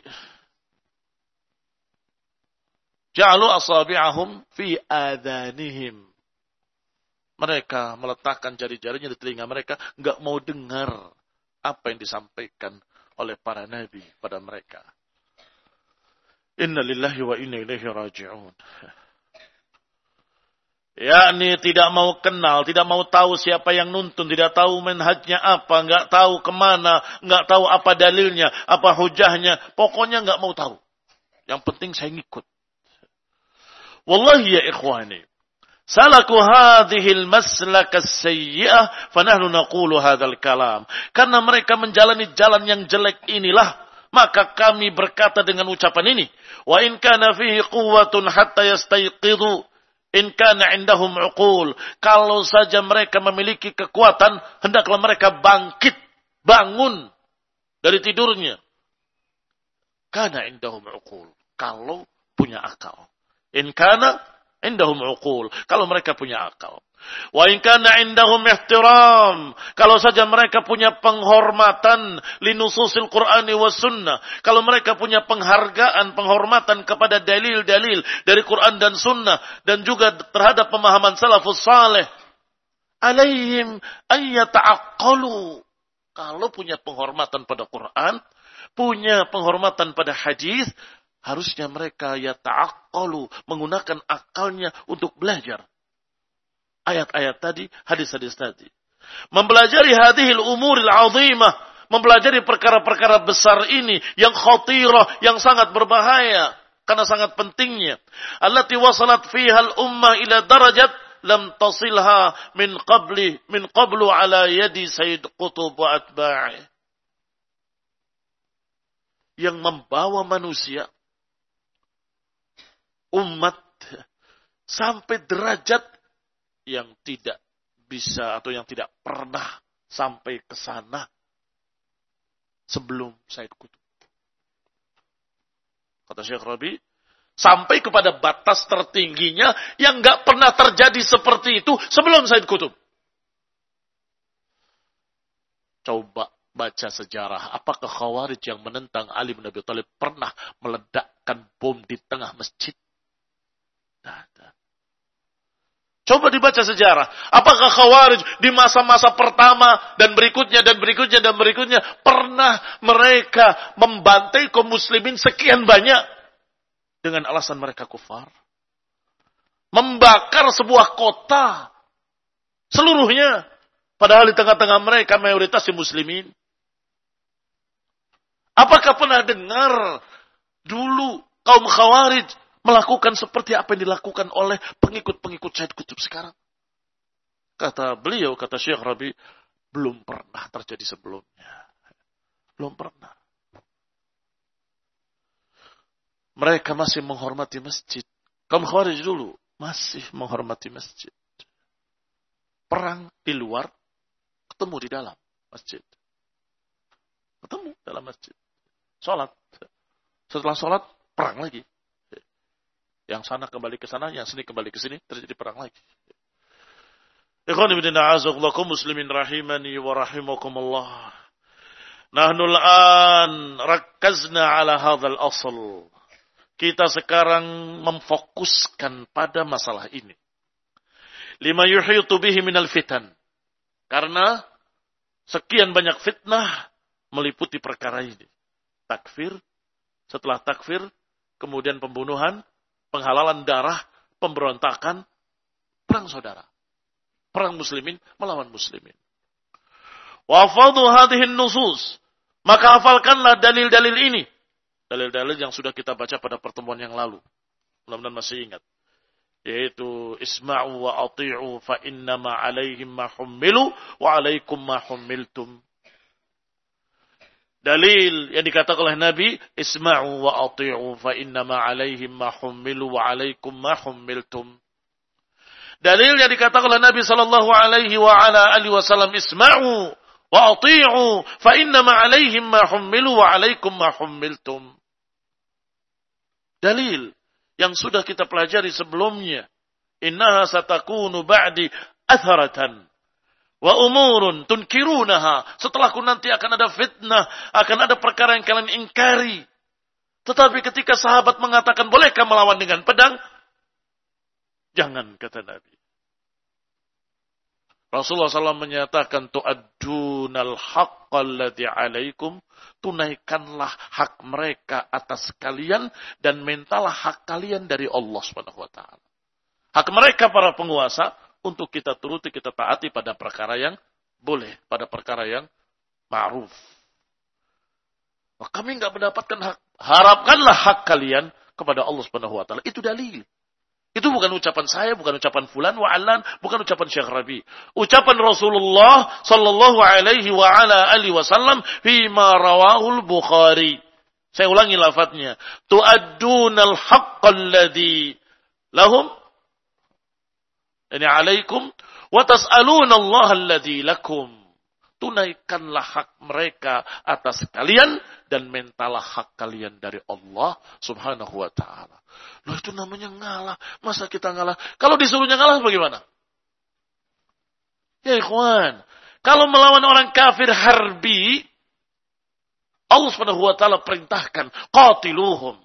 ja'alu asabi'ahum fi adhanihim. Mereka meletakkan jari-jarinya di telinga mereka, enggak mau dengar apa yang disampaikan oleh para nabi pada mereka. Inna lillahi wa inna ilaihi raji'un. Yakni tidak mau kenal, tidak mau tahu siapa yang nuntun, tidak tahu manhajnya apa, enggak tahu kemana, enggak tahu apa dalilnya, apa hujahnya, pokoknya enggak mau tahu. Yang penting saya ngikut. Wallahi ya ikhwani, salaku hadhil maslaka sayyi'ah, fanahnu naqulu hadzal kalam. Karena mereka menjalani jalan yang jelek inilah, maka kami berkata dengan ucapan ini, wa in kana fihi quwwatun hatta yastayqidhu. In kana indahum uqul. Kalau saja mereka memiliki kekuatan, hendaklah mereka bangkit, bangun dari tidurnya. Kana indahum uqul. Kalau punya akal. In kana indahum uqul. Kalau mereka punya akal. Wa in kana indahum ihtiram. Kalau saja mereka punya penghormatan linususil Qur'ani was sunnah. Kalau mereka punya penghargaan, penghormatan kepada dalil-dalil dari Quran dan sunnah. Dan juga terhadap pemahaman salafus saleh. Alaihim ayyata'aqqalu. Kalau punya penghormatan pada Quran, punya penghormatan pada hadis, harusnya mereka yata'aqqalu, menggunakan akalnya untuk belajar. Ayat-ayat tadi, hadis-hadis tadi. Mempelajari hadhil umuril azimah. Mempelajari perkara-perkara besar ini. Yang khatirah, yang sangat berbahaya. Karena sangat pentingnya. Allati wasalat fihal ummah ila darajat. Lam tasilha min qabli, min qablu ala yadi Sayyid Qutub wa atba'i. Yang membawa manusia. Umat. Sampai derajat yang tidak bisa atau yang tidak pernah sampai ke sana sebelum Sayyid Qutb. Kata Syekh Rabi, sampai kepada batas tertingginya yang enggak pernah terjadi seperti itu sebelum Sayyid Qutb. Coba baca sejarah, apakah Khawarij yang menentang Ali bin Abi Thalib pernah meledakkan bom di tengah masjid? Tidak ada. Coba dibaca sejarah. Apakah Khawarij di masa-masa pertama dan berikutnya dan berikutnya dan berikutnya pernah mereka membantai kaum muslimin sekian banyak dengan alasan mereka kufar? Membakar sebuah kota seluruhnya. Padahal di tengah-tengah mereka mayoritas muslimin. Apakah pernah dengar dulu kaum Khawarij melakukan seperti apa yang dilakukan oleh pengikut-pengikut Syed Qutb sekarang? Kata beliau, kata Syekh Rabi, belum pernah terjadi sebelumnya. Belum pernah. Mereka masih menghormati masjid. Kaum Khawarij dulu masih menghormati masjid. Perang di luar, ketemu di dalam masjid. Ketemu dalam masjid. Sholat. Setelah sholat, perang lagi. Yang sana kembali ke sana, yang sini kembali ke sini, terjadi perang lagi. Ikhwan ibn a'azakullakum muslimin rahimani wa rahimakumullah. Nahnu al-an rakkazna ala hadzal asl. Kita sekarang memfokuskan pada masalah ini. Lima yuhitu bihi minal fitan. Karena sekian banyak fitnah meliputi perkara ini. Takfir, setelah takfir, kemudian pembunuhan, penghalalan darah, pemberontakan, perang saudara. Perang muslimin melawan muslimin. Wafadhu hadhihi nusus. Maka hafalkanlah dalil-dalil ini. Dalil-dalil yang sudah kita baca pada pertemuan yang lalu. Mudah-mudahan masih ingat. Yaitu, isma'u wa ati'u fa innama alaihim ma hummilu wa alaikum ma hummiltum. Dalil yang dikatakan oleh Nabi, isma'u wa ati'u fa innama alaihim ma hummilu wa alaikum ma hummiltum. Dalil yang dikatakan oleh Nabi sallallahu alaihi wa ala alihi wasallam, isma'u wa ati'u fa innama alaihim ma hummilu wa alaikum ma hummiltum. Dalil yang sudah kita pelajari sebelumnya, innaha satakunu ba'di atharatan wa umurun tunkirunaha. Setelahku nanti akan ada fitnah, akan ada perkara yang kalian ingkari. Tetapi ketika sahabat mengatakan, bolehkah melawan dengan pedang? Jangan, kata Nabi. Rasulullah shallallahu alaihi wasallam menyatakan, tu'addunal haqqal ladzi alaikum. Tunaikanlah hak mereka atas kalian dan mintalah hak kalian dari Allah subhanahu wa taala. Hak mereka para penguasa untuk kita turuti, kita taati pada perkara yang boleh, pada perkara yang ma'ruf. Kami enggak mendapatkan hak. Harapkanlah hak kalian kepada Allah subhanahu wa taala. Itu dalil. Itu bukan ucapan saya, bukan ucapan fulan wa alan, bukan ucapan Syekh Rabi. Ucapan Rasulullah sallallahu alaihi wa ala alihi wasallam fi ma rawahul Bukhari. Saya ulangi lafadznya. Tu'addunal haqqal ladzi lahum ini alaikum wa tas'aluna Allah alladzi lakum. Tunaikanlah hak mereka atas kalian dan mintalah hak kalian dari Allah subhanahu wa ta'ala. Loh, itu namanya ngalah. Masa kita ngalah? Kalau disuruhnya ngalah bagaimana? Ya ikhwan, kalau melawan orang kafir harbi, Allah subhanahu wa ta'ala perintahkan, qatiluhum.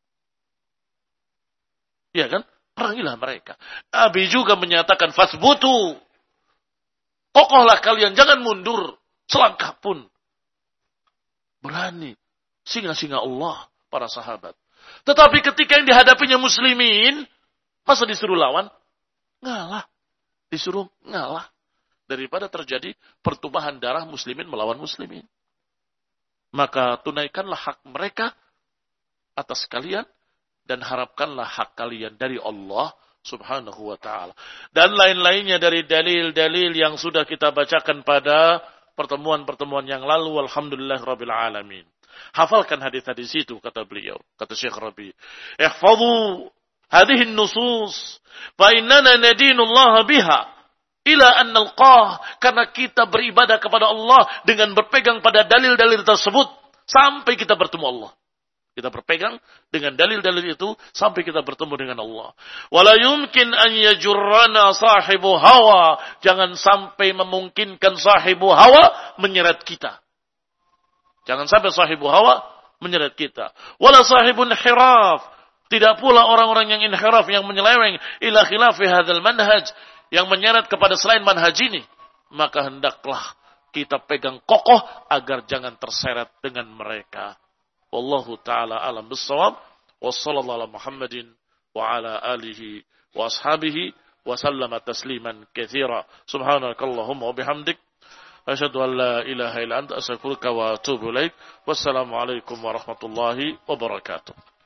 Ya kan? Perangilah mereka. Nabi juga menyatakan, fasbutu. Kokohlah kalian, jangan mundur. Selangkah pun. Berani. Singa-singa Allah, para sahabat. Tetapi ketika yang dihadapinya muslimin, masa disuruh lawan? Ngalah. Disuruh ngalah. Daripada terjadi pertumpahan darah muslimin melawan muslimin. Maka tunaikanlah hak mereka atas kalian. Dan harapkanlah hak kalian dari Allah subhanahu wa ta'ala. Dan lain-lainnya dari dalil-dalil yang sudah kita bacakan pada pertemuan-pertemuan yang lalu. Alhamdulillah Rabbil Alamin. Hafalkan hadis-hadis itu, kata beliau. Kata Syekh Rabi. Ihfadhu hadihin nusus. Fa'innana nadinullah biha. Ila an nalqah. Karena kita beribadah kepada Allah dengan berpegang pada dalil-dalil tersebut. Sampai kita bertemu Allah. Kita berpegang dengan dalil-dalil itu sampai kita bertemu dengan Allah. Wala yumkin an yajurrana sahibu hawa. Jangan sampai memungkinkan sahibu hawa menyeret kita. Jangan sampai sahibu hawa menyeret kita. Wala sahibun hiraf. Tidak pula orang-orang yang inhiraf, yang menyeleweng ila khilafi hadzal manhaj, yang menyeret kepada selain manhaj ini, maka hendaklah kita pegang kokoh agar jangan terseret dengan mereka. Wallahu ta'ala alam bissawab. Wa sallallahu ala Muhammadin wa ala alihi wa ashabihi wa sallama tasliman katsira. Subhanakallahumma wa bihamdik asyhadu an la ilaha illa anta astaghfiruka wa atubu ilaik. Wassalamu alaikum warahmatullahi wabarakatuh.